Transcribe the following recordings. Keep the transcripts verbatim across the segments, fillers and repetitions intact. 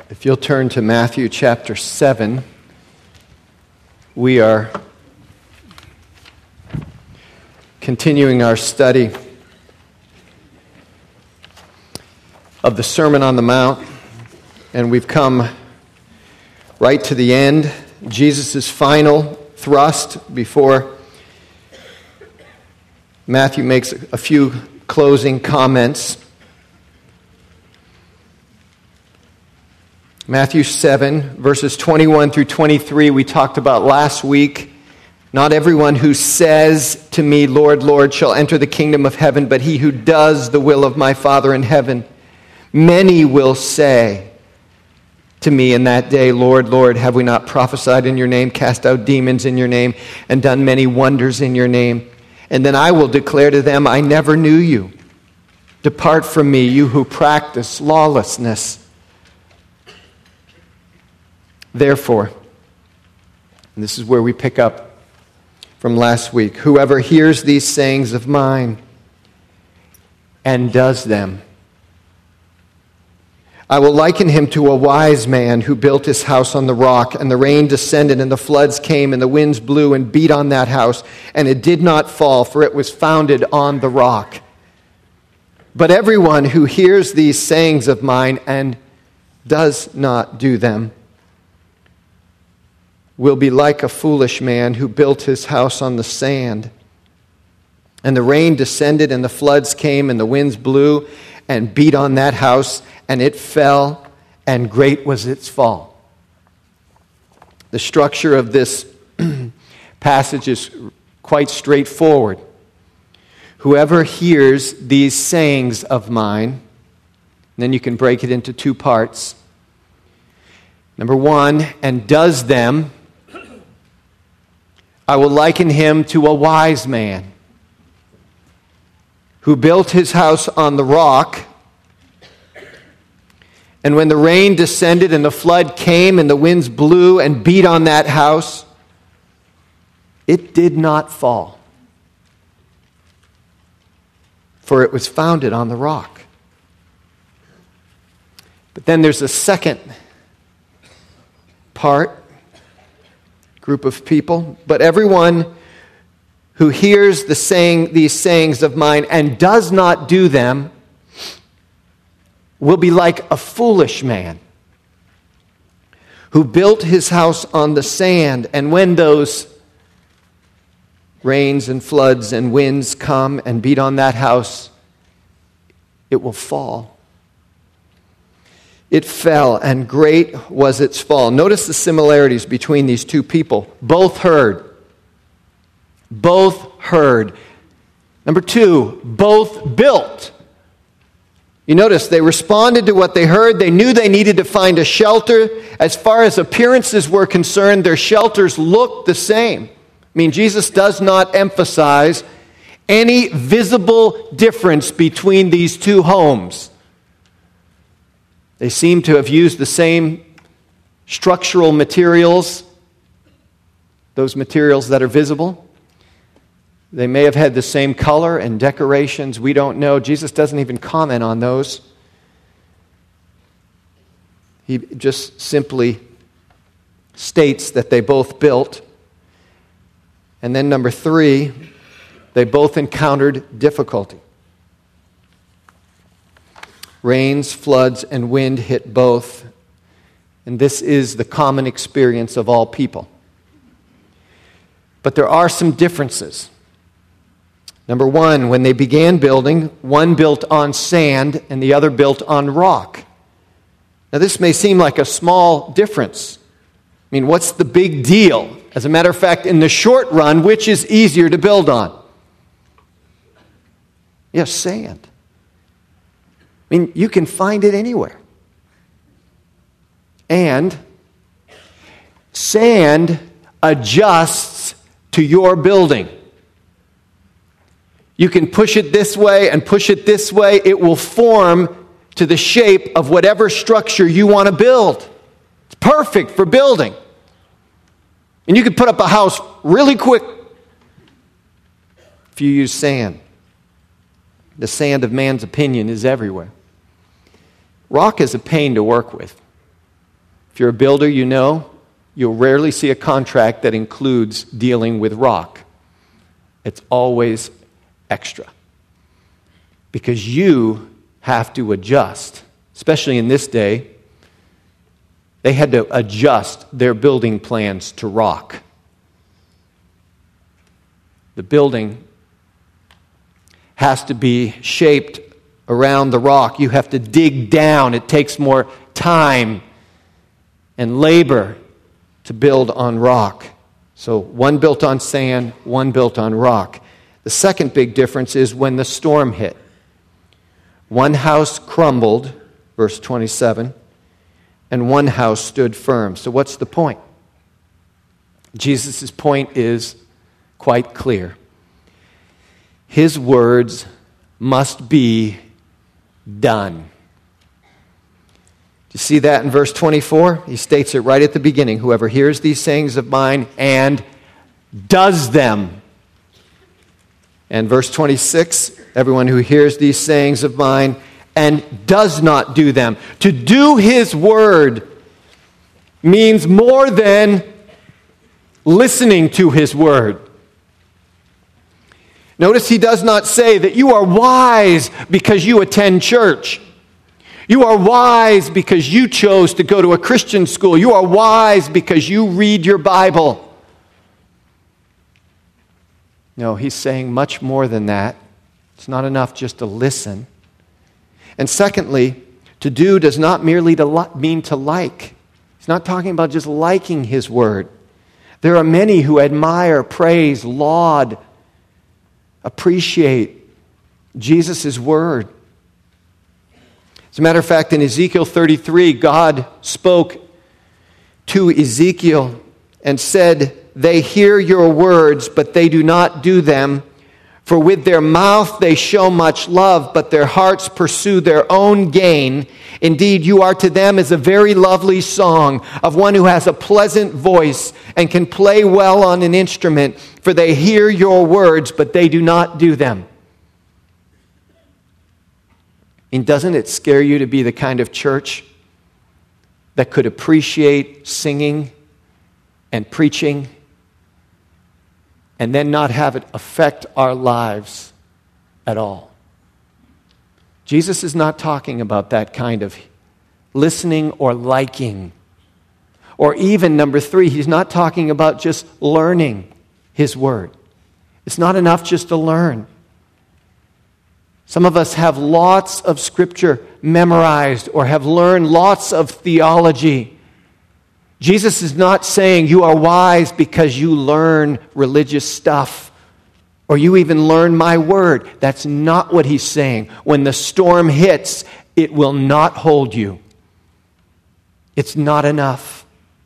If you'll turn to Matthew chapter seven, we are continuing our study of the Sermon on the Mount, and we've come right to the end, Jesus' final thrust before Matthew makes a few closing comments. Matthew seven, verses twenty-one through twenty-three, we talked about last week. Not everyone who says to me, Lord, Lord, shall enter the kingdom of heaven, but he who does the will of my Father in heaven. Many will say to me in that day, Lord, Lord, have we not prophesied in your name, cast out demons in your name, and done many wonders in your name? And then I will declare to them, I never knew you. Depart from me, you who practice lawlessness. Therefore, and this is where we pick up from last week, whoever hears these sayings of mine and does them, I will liken him to a wise man who built his house on the rock, and the rain descended, and the floods came, and the winds blew and beat on that house, and it did not fall, for it was founded on the rock. But everyone who hears these sayings of mine and does not do them will be like a foolish man who built his house on the sand. And the rain descended, and the floods came, and the winds blew and beat on that house, and it fell, and great was its fall. The structure of this passage is quite straightforward. Whoever hears these sayings of mine, and then you can break it into two parts. Number one, and does them, I will liken him to a wise man who built his house on the rock. And when the rain descended and the flood came and the winds blew and beat on that house, it did not fall, for it was founded on the rock. But then there's a second part, group of people. But everyone who hears the saying, these sayings of mine and does not do them will be like a foolish man who built his house on the sand, and when those rains and floods and winds come and beat on that house, it will fall. It fell, and great was its fall. Notice the similarities between these two people. Both heard. Both heard. Number two, both built. You notice they responded to what they heard. They knew they needed to find a shelter. As far as appearances were concerned, their shelters looked the same. I mean, Jesus does not emphasize any visible difference between these two homes. They seem to have used the same structural materials, those materials that are visible. They may have had the same color and decorations. We don't know. Jesus doesn't even comment on those. He just simply states that they both built. And then number three, they both encountered difficulty. Rains, floods, and wind hit both. And this is the common experience of all people. But there are some differences. Number one, when they began building, one built on sand and the other built on rock. Now this may seem like a small difference. I mean, what's the big deal? As a matter of fact, in the short run, which is easier to build on? Yes, sand. I mean, you can find it anywhere. And sand adjusts to your building. You can push it this way and push it this way. It will form to the shape of whatever structure you want to build. It's perfect for building. And you can put up a house really quick if you use sand. The sand of man's opinion is everywhere. Rock is a pain to work with. If you're a builder, you know you'll rarely see a contract that includes dealing with rock. It's always extra. Because you have to adjust, especially in this day. They had to adjust their building plans to rock. The building has to be shaped around the rock. You have to dig down. It takes more time and labor to build on rock. So one built on sand, one built on rock. The second big difference is when the storm hit. One house crumbled, verse twenty-seven, and one house stood firm. So what's the point? Jesus' point is quite clear. His words must be done. Do you see that in verse twenty-four? He states it right at the beginning. Whoever hears these sayings of mine and does them. And verse twenty-six, everyone who hears these sayings of mine and does not do them. To do his word means more than listening to his word. Notice he does not say that you are wise because you attend church. You are wise because you chose to go to a Christian school. You are wise because you read your Bible. No, he's saying much more than that. It's not enough just to listen. And secondly, to do does not merely to li- mean to like. He's not talking about just liking his word. There are many who admire, praise, laud, appreciate Jesus' word. As a matter of fact, in Ezekiel thirty-three, God spoke to Ezekiel and said, "They hear your words, but they do not do them. For with their mouth they show much love, but their hearts pursue their own gain. Indeed, you are to them as a very lovely song of one who has a pleasant voice and can play well on an instrument. For they hear your words, but they do not do them." And doesn't it scare you to be the kind of church that could appreciate singing and preaching and then not have it affect our lives at all? Jesus is not talking about that kind of listening or liking. Or even, number three, he's not talking about just learning his word. It's not enough just to learn. Some of us have lots of scripture memorized or have learned lots of theology. Jesus is not saying you are wise because you learn religious stuff or you even learn my word. That's not what he's saying. When the storm hits, it will not hold you. It's not enough.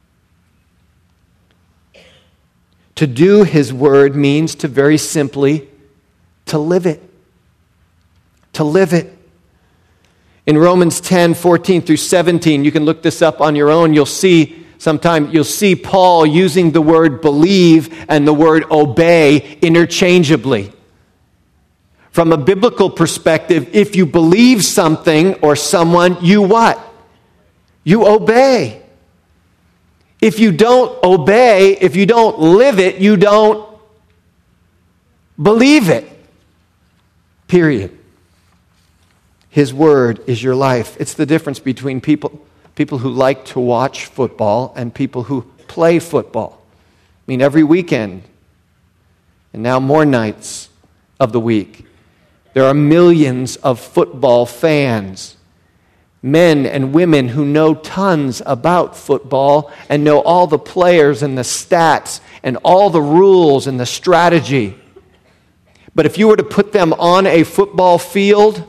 To do his word means to very simply to live it. To live it. In Romans ten, fourteen through seventeen, you can look this up on your own. You'll see sometime you'll see Paul using the word believe and the word obey interchangeably. From a biblical perspective, if you believe something or someone, you what? You obey. If you don't obey, if you don't live it, you don't believe it. Period. His word is your life. It's the difference between people, people who like to watch football and people who play football. I mean, every weekend, and now more nights of the week, there are millions of football fans. Men and women who know tons about football and know all the players and the stats and all the rules and the strategy. But if you were to put them on a football field,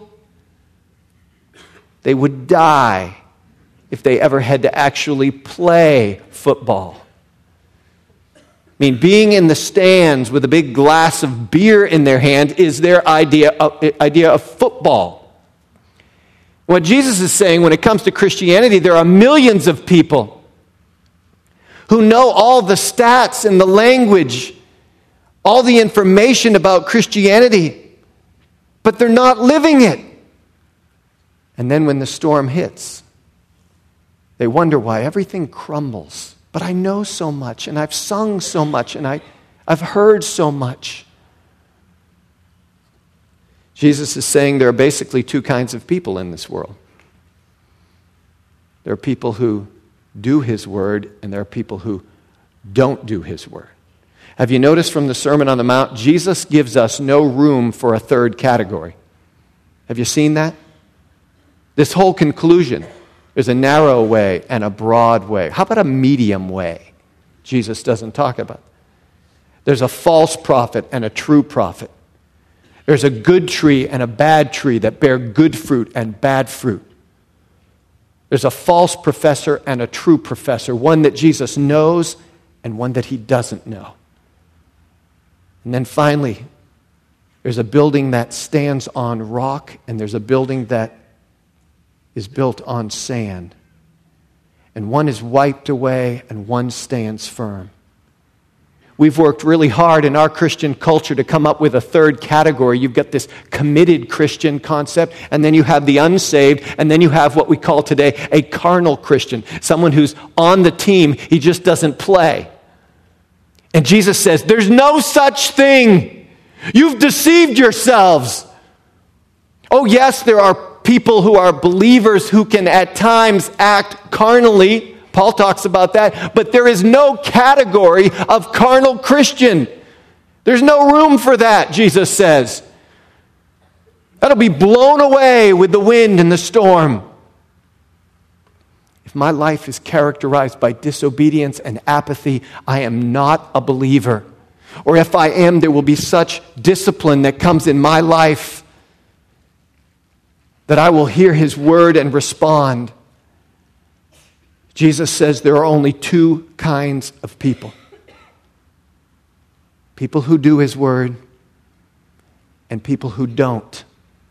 they would die if they ever had to actually play football. I mean, being in the stands with a big glass of beer in their hand is their idea of, idea of football. What Jesus is saying when it comes to Christianity, there are millions of people who know all the stats and the language, all the information about Christianity, but they're not living it. And then when the storm hits, They wonder why everything crumbles. But I know so much, and I've sung so much, and I, I've heard so much. Jesus is saying there are basically two kinds of people in this world. There are people who do his word, and there are people who don't do his word. Have you noticed from the Sermon on the Mount, Jesus gives us no room for a third category. Have you seen that? This whole conclusion is a narrow way and a broad way. How about a medium way? Jesus doesn't talk about. There's a false prophet and a true prophet. There's a good tree and a bad tree that bear good fruit and bad fruit. There's a false professor and a true professor, one that Jesus knows and one that he doesn't know. And then finally, there's a building that stands on rock, and there's a building that is built on sand. And one is wiped away, and one stands firm. We've worked really hard in our Christian culture to come up with a third category. You've got this committed Christian concept, and then you have the unsaved, and then you have what we call today a carnal Christian, someone who's on the team, he just doesn't play. And Jesus says, there's no such thing. You've deceived yourselves. Oh, yes, there are people who are believers who can at times act carnally. Paul talks about that. But there is no category of carnal Christian. There's no room for that, Jesus says. That'll be blown away with the wind and the storm. If my life is characterized by disobedience and apathy, I am not a believer. Or if I am, there will be such discipline that comes in my life that I will hear his word and respond. Jesus says there are only two kinds of people. People who do his word and people who don't.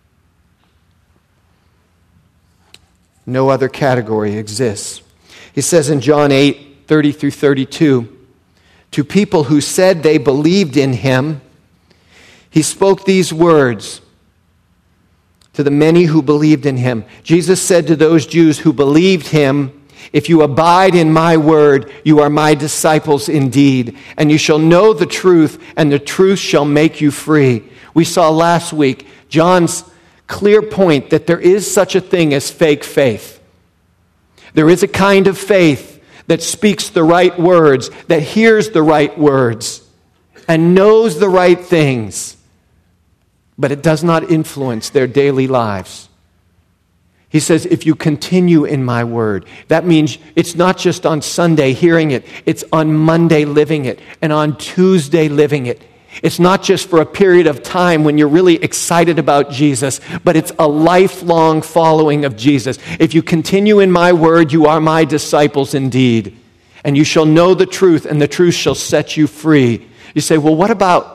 No other category exists. He says in John eight, thirty through thirty-two, to people who said they believed in him, he spoke these words to the many who believed in him. Jesus said to those Jews who believed him, if you abide in my word, you are my disciples indeed, and you shall know the truth, and the truth shall make you free. We saw last week John's clear point that there is such a thing as fake faith. There is a kind of faith that speaks the right words, that hears the right words, and knows the right things, but it does not influence their daily lives. He says, if you continue in my word, that means it's not just on Sunday hearing it, it's on Monday living it, and on Tuesday living it. It's not just for a period of time when you're really excited about Jesus, but it's a lifelong following of Jesus. If you continue in my word, you are my disciples indeed, and you shall know the truth, and the truth shall set you free. You say, well, what about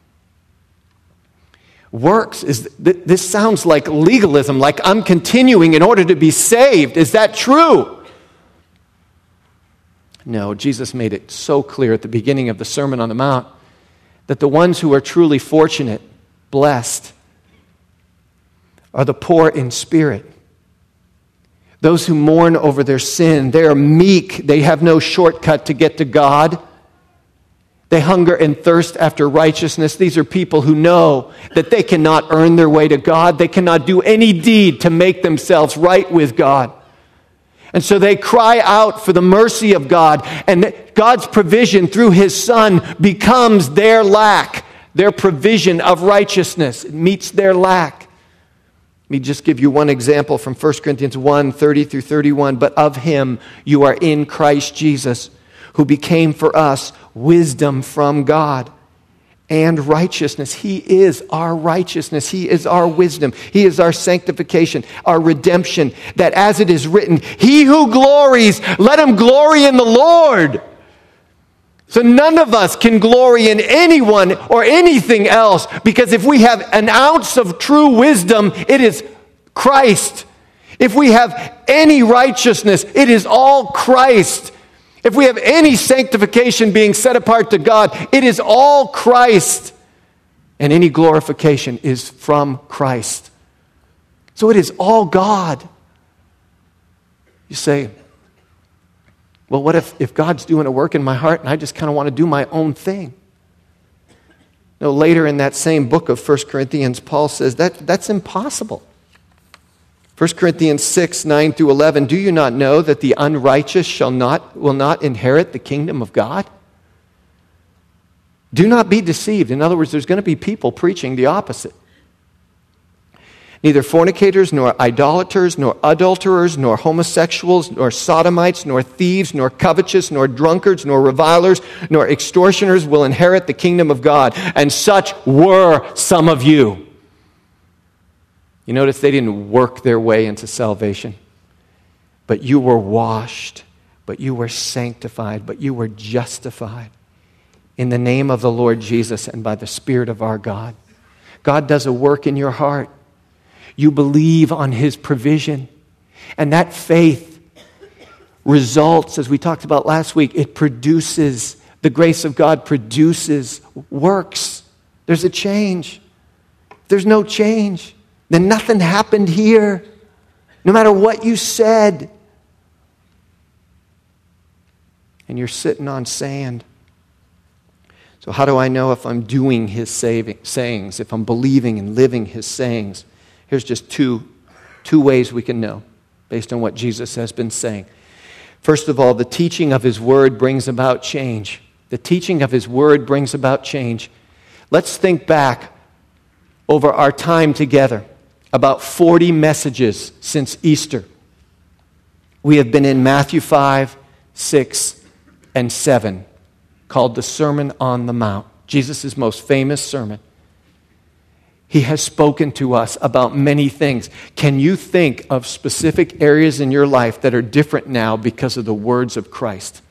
works? Is th- this sounds like legalism, like I'm continuing in order to be saved. Is that true? No, Jesus made it so clear at the beginning of the Sermon on the Mount that the ones who are truly fortunate, blessed, are the poor in spirit. Those who mourn over their sin. They are meek. They have no shortcut to get to God. They hunger and thirst after righteousness. These are people who know that they cannot earn their way to God. They cannot do any deed to make themselves right with God. And so they cry out for the mercy of God, and God's provision through his Son becomes their lack, their provision of righteousness. It meets their lack. Let me just give you one example from First Corinthians one, thirty through thirty-one. But of him you are in Christ Jesus, who became for us wisdom from God and righteousness. He is our righteousness. He is our wisdom. He is our sanctification, our redemption. That as it is written, he who glories, let him glory in the Lord. So none of us can glory in anyone or anything else, because if we have an ounce of true wisdom, it is Christ. If we have any righteousness, it is all Christ. If we have any sanctification being set apart to God, it is all Christ. And any glorification is from Christ. So it is all God. You say, Well, what if, if God's doing a work in my heart and I just kind of want to do my own thing? No, later in that same book of First Corinthians, Paul says that that's impossible. First Corinthians six, nine through eleven, do you not know that the unrighteous shall not, will not inherit the kingdom of God? Do not be deceived. In other words, there's going to be people preaching the opposite. Neither fornicators, nor idolaters, nor adulterers, nor homosexuals, nor sodomites, nor thieves, nor covetous, nor drunkards, nor revilers, nor extortioners will inherit the kingdom of God. And such were some of you. You notice they didn't work their way into salvation. But you were washed, but you were sanctified, but you were justified in the name of the Lord Jesus and by the Spirit of our God. God does a work in your heart. You believe on His provision. And that faith results, as we talked about last week, it produces, the grace of God produces works. There's a change. If there's no change, then nothing happened here. No matter what you said. And you're sitting on sand. So how do I know if I'm doing His saving, sayings, if I'm believing and living His sayings? Here's just two, two ways we can know based on what Jesus has been saying. First of all, the teaching of His Word brings about change. The teaching of His Word brings about change. Let's think back over our time together. About forty messages since Easter. We have been in Matthew five, six, and seven. Called the Sermon on the Mount, Jesus' most famous sermon. He has spoken to us about many things. Can you think of specific areas in your life that are different now because of the words of Christ?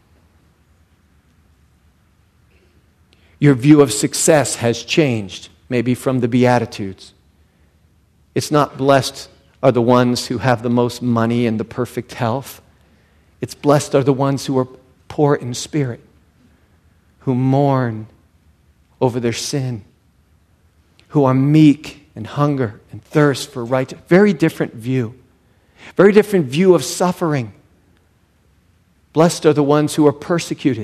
Your view of success has changed, maybe from the Beatitudes. It's not blessed are the ones who have the most money and the perfect health. It's blessed are the ones who are poor in spirit, who mourn over their sin, who are meek and hunger and thirst for righteousness. Very different view. Very different view of suffering. Blessed are the ones who are persecuted.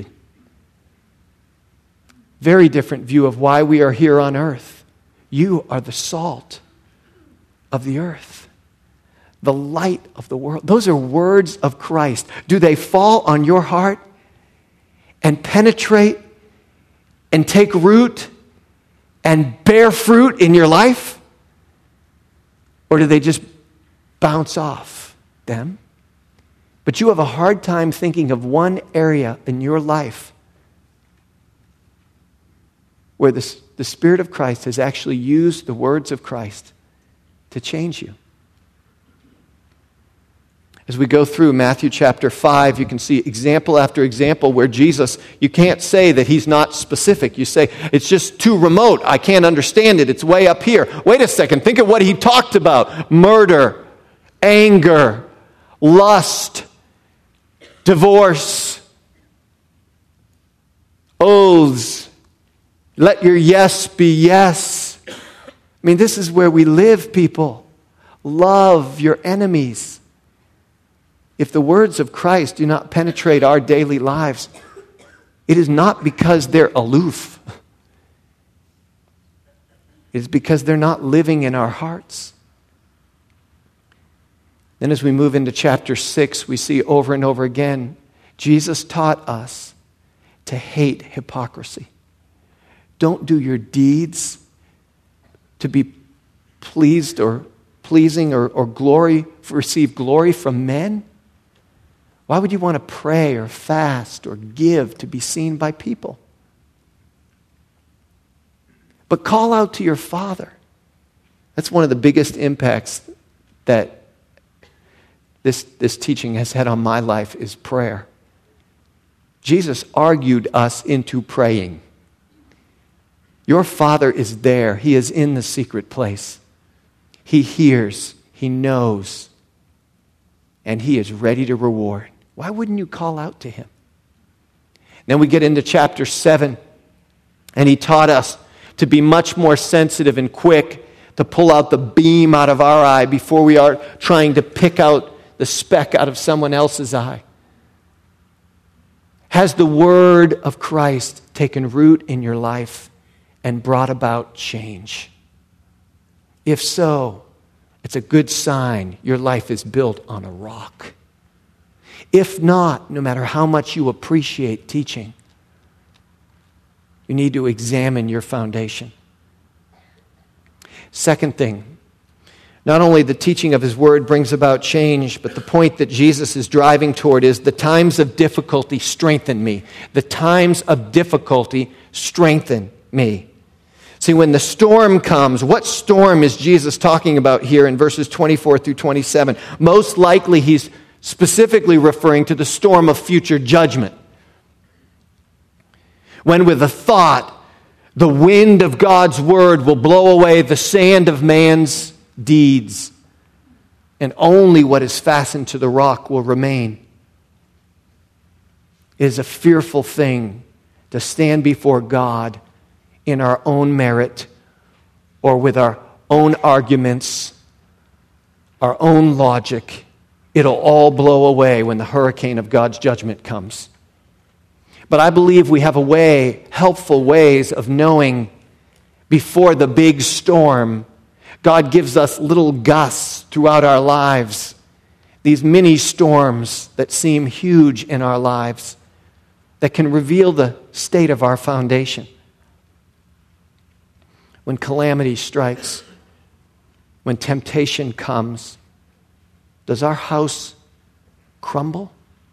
Very different view of why we are here on earth. You are the salt of the earth, the light of the world. Those are words of Christ. Do they fall on your heart and penetrate and take root and bear fruit in your life? Or do they just bounce off them? But you have a hard time thinking of one area in your life where the, the Spirit of Christ has actually used the words of Christ to change you. As we go through Matthew chapter five, you can see example after example where Jesus, you can't say that He's not specific. You say, it's just too remote. I can't understand it. It's way up here. Wait a second. Think of what He talked about. Murder, anger, lust, divorce, oaths. Let your yes be yes. I mean, this is where we live, people. Love your enemies. If the words of Christ do not penetrate our daily lives, it is not because they're aloof. It is because they're not living in our hearts. Then as we move into chapter six, we see over and over again, Jesus taught us to hate hypocrisy. Don't do your deeds to be pleased or pleasing or, or glory, receive glory from men. Why would you want to pray or fast or give to be seen by people? But call out to your Father. That's one of the biggest impacts that this, this teaching has had on my life is prayer. Jesus argued us into praying. Your Father is there. He is in the secret place. He hears. He knows. And He is ready to reward. Why wouldn't you call out to Him? Then we get into chapter seven, and He taught us to be much more sensitive and quick to pull out the beam out of our eye before we are trying to pick out the speck out of someone else's eye. Has the word of Christ taken root in your life and brought about change? If so, it's a good sign your life is built on a rock. If not, no matter how much you appreciate teaching, you need to examine your foundation. Second thing, not only the teaching of his word brings about change, but the point that Jesus is driving toward is the times of difficulty strengthen me. The times of difficulty strengthen me. See, when the storm comes, what storm is Jesus talking about here in verses twenty-four through twenty-seven? Most likely he's specifically referring to the storm of future judgment. When with a thought, the wind of God's word will blow away the sand of man's deeds, and only what is fastened to the rock will remain. It is a fearful thing to stand before God in our own merit or with our own arguments, our own logic. It'll all blow away when the hurricane of God's judgment comes. But I believe we have a way, helpful ways of knowing before the big storm. God gives us little gusts throughout our lives, these mini storms that seem huge in our lives, that can reveal the state of our foundation. When calamity strikes, when temptation comes, does our house crumble?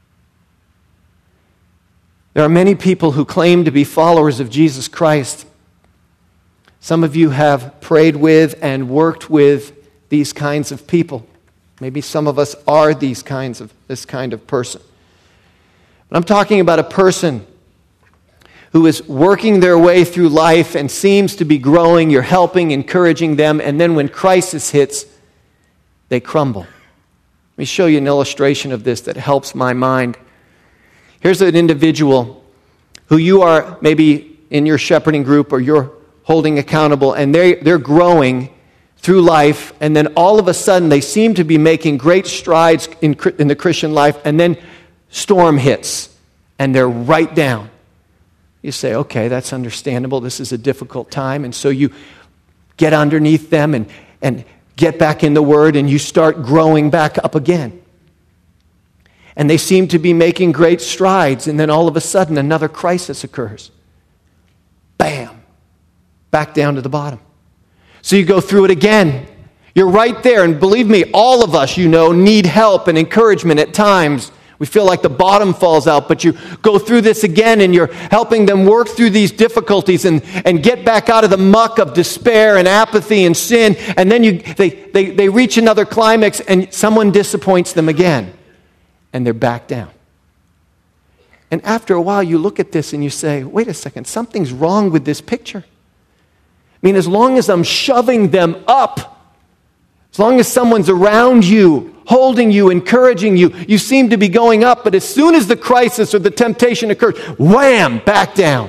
There are many people who claim to be followers of Jesus Christ. Some of you have prayed with and worked with these kinds of people. Maybe some of us are these kinds of this kind of person. But I'm talking about a person who is working their way through life and seems to be growing. You're helping, encouraging them, and then when crisis hits, they crumble. Let me show you an illustration of this that helps my mind. Here's an individual who you are maybe in your shepherding group or you're holding accountable, and they, they're growing through life, and then all of a sudden they seem to be making great strides in, in the Christian life, and then storm hits, and they're right down. You say, okay, that's understandable. This is a difficult time, and so you get underneath them and, and get back in the Word, and you start growing back up again. And they seem to be making great strides, and then all of a sudden another crisis occurs. Bam! Back down to the bottom. So you go through it again. You're right there, and believe me, all of us, you know, need help and encouragement at times. We feel like the bottom falls out, but you go through this again, and you're helping them work through these difficulties and, and get back out of the muck of despair and apathy and sin, and then you they, they, they reach another climax, and someone disappoints them again. And they're back down. And after a while, you look at this and you say, wait a second, something's wrong with this picture. I mean, as long as I'm shoving them up, as long as someone's around you, holding you, encouraging you, you seem to be going up, but as soon as the crisis or the temptation occurs, wham, back down.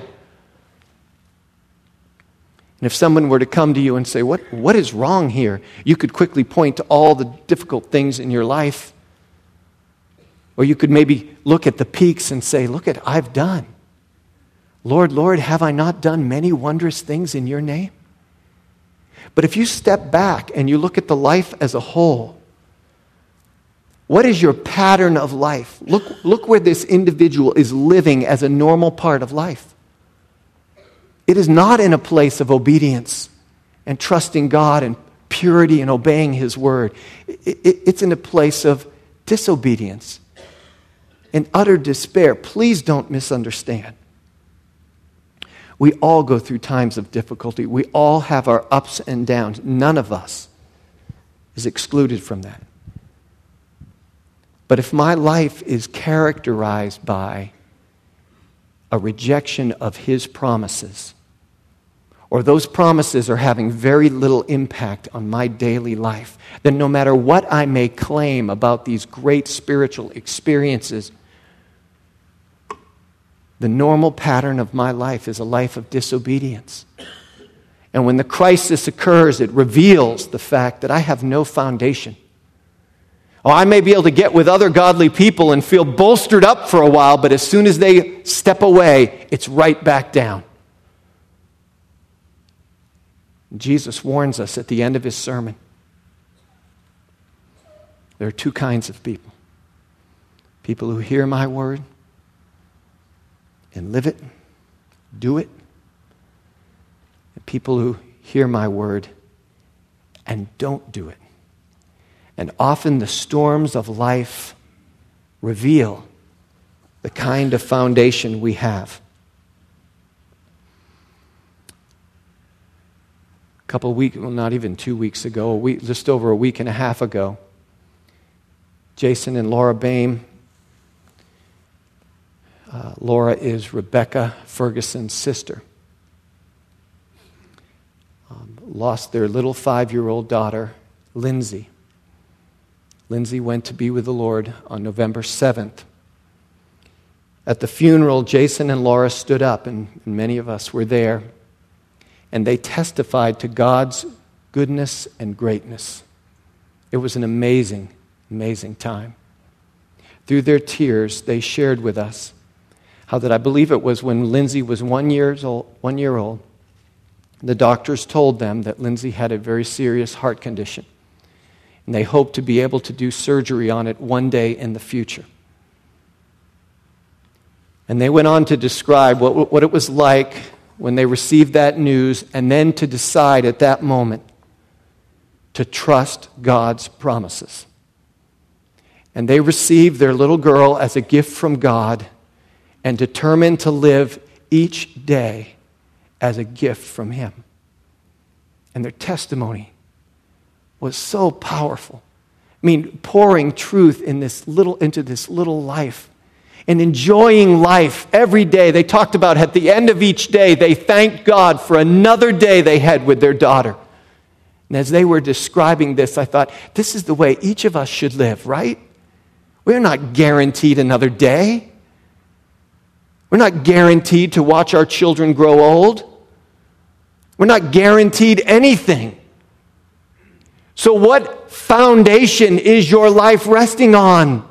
And if someone were to come to you and say, what, what is wrong here? You could quickly point to all the difficult things in your life. Or you could maybe look at the peaks and say, look at I've done. Lord, Lord, have I not done many wondrous things in your name? But if you step back and you look at the life as a whole, what is your pattern of life? Look, look where this individual is living as a normal part of life. It is not in a place of obedience and trusting God and purity and obeying His word. It, it, it's in a place of disobedience and utter despair. Please don't misunderstand. We all go through times of difficulty. We all have our ups and downs. None of us is excluded from that. But if my life is characterized by a rejection of His promises, or those promises are having very little impact on my daily life, then no matter what I may claim about these great spiritual experiences, the normal pattern of my life is a life of disobedience. And when the crisis occurs, it reveals the fact that I have no foundation. Oh, I may be able to get with other godly people and feel bolstered up for a while, but as soon as they step away, it's right back down. Jesus warns us at the end of his sermon. There are two kinds of people. People who hear my word and live it, do it. And people who hear my word and don't do it. And often the storms of life reveal the kind of foundation we have. A couple of weeks, well, not even two weeks ago, a week, just over a week and a half ago, Jason and Laura Boehm. Uh, Laura is Rebecca Ferguson's sister. Um, lost their little five-year-old daughter, Lindsay. Lindsay went to be with the Lord on November seventh. At the funeral, Jason and Laura stood up, and, and many of us were there, and they testified to God's goodness and greatness. It was an amazing, amazing time. Through their tears, they shared with us how that I believe it was when Lindsay was one years old, one year old, the doctors told them that Lindsay had a very serious heart condition. And they hoped to be able to do surgery on it one day in the future. And they went on to describe what, what it was like when they received that news, and then to decide at that moment to trust God's promises. And they received their little girl as a gift from God and determined to live each day as a gift from him. And their testimony was so powerful. I mean, pouring truth in this little into this little life and enjoying life every day. They talked about at the end of each day, they thanked God for another day they had with their daughter. And as they were describing this, I thought, this is the way each of us should live, right? We're not guaranteed another day. We're not guaranteed to watch our children grow old. We're not guaranteed anything. So what foundation is your life resting on?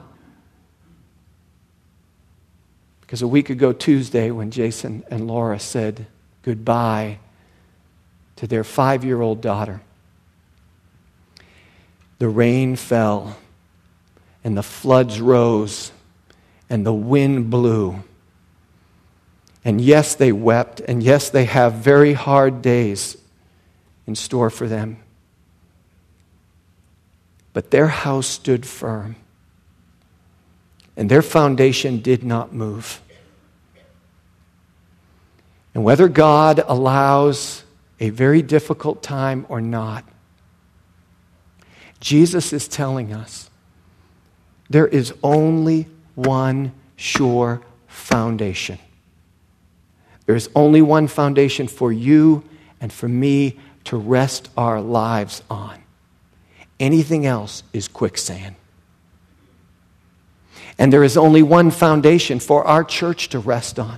Because a week ago Tuesday, when Jason and Laura said goodbye to their five-year-old daughter, the rain fell and the floods rose and the wind blew. And yes, they wept, and yes, they have very hard days in store for them. But their house stood firm, and their foundation did not move. And whether God allows a very difficult time or not, Jesus is telling us there is only one sure foundation. There is only one foundation for you and for me to rest our lives on. Anything else is quicksand. And there is only one foundation for our church to rest on.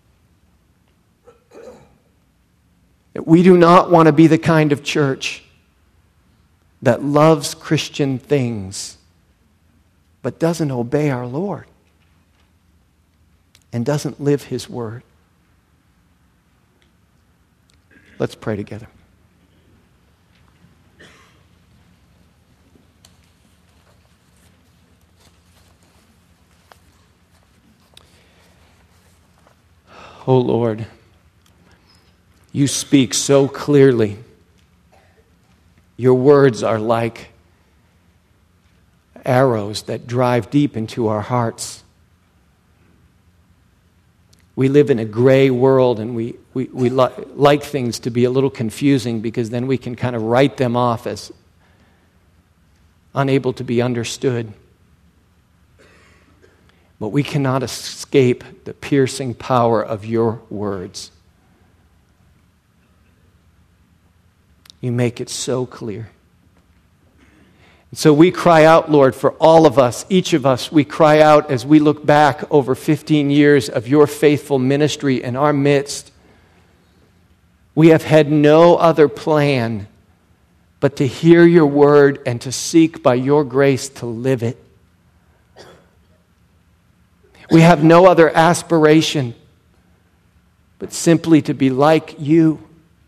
We do not want to be the kind of church that loves Christian things but doesn't obey our Lord and doesn't live his word. Let's pray together. Oh Lord, you speak so clearly. Your words are like arrows that drive deep into our hearts. We live in a gray world, and we, we, we li- like things to be a little confusing because then we can kind of write them off as unable to be understood. But we cannot escape the piercing power of your words. You make it so clear. And so we cry out, Lord, for all of us, each of us, we cry out as we look back over fifteen years of your faithful ministry in our midst. We have had no other plan but to hear your word and to seek by your grace to live it. We have no other aspiration but simply to be like you,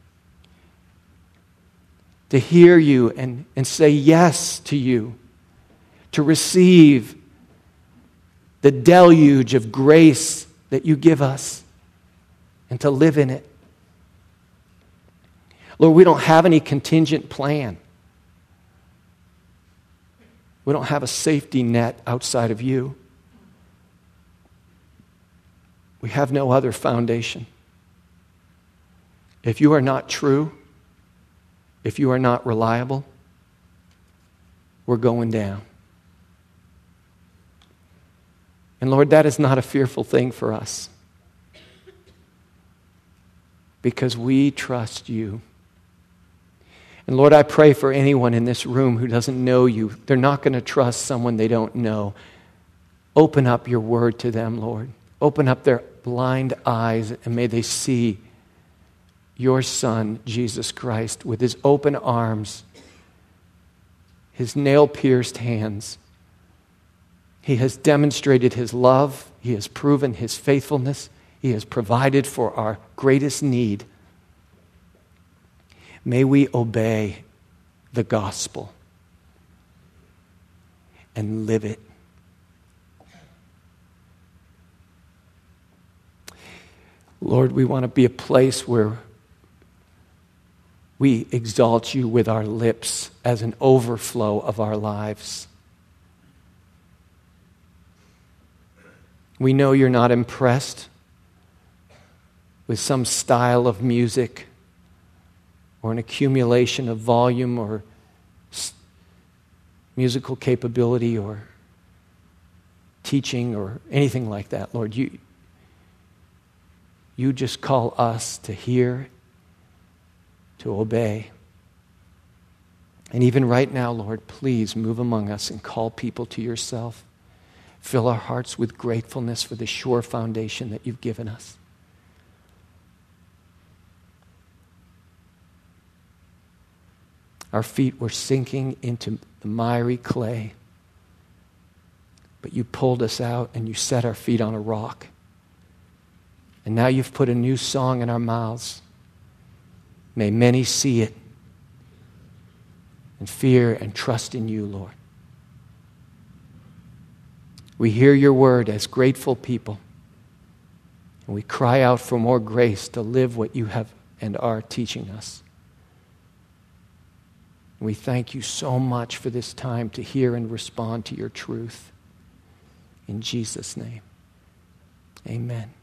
to hear you and, and say yes to you, to receive the deluge of grace that you give us and to live in it. Lord, we don't have any contingent plan. We don't have a safety net outside of you. We have no other foundation. If you are not true, if you are not reliable, we're going down. And Lord, that is not a fearful thing for us, because we trust you. And Lord, I pray for anyone in this room who doesn't know you. They're not going to trust someone they don't know. Open up your word to them, Lord. Open up their blind eyes, and may they see your Son, Jesus Christ, with his open arms, his nail-pierced hands. He has demonstrated his love. He has proven his faithfulness. He has provided for our greatest need. May we obey the gospel and live it. Lord, we want to be a place where we exalt you with our lips as an overflow of our lives. We know you're not impressed with some style of music or an accumulation of volume or musical capability or teaching or anything like that. Lord, you, you just call us to hear, to obey. And even right now, Lord, please move among us and call people to yourself. Fill our hearts with gratefulness for the sure foundation that you've given us. Our feet were sinking into the miry clay, but you pulled us out and you set our feet on a rock. And now you've put a new song in our mouths. May many see it and fear and trust in you, Lord. We hear your word as grateful people, and we cry out for more grace to live what you have and are teaching us. We thank you so much for this time to hear and respond to your truth. In Jesus' name, amen.